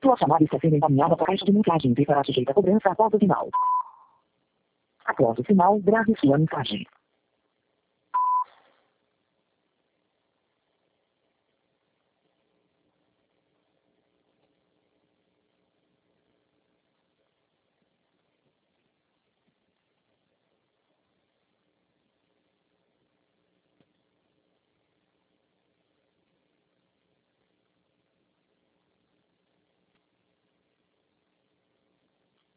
Sua chamada está sendo encaminhada para a caixa de mensagens e será sujeita a cobrança após o sinal. Após o sinal, grave sua mensagem.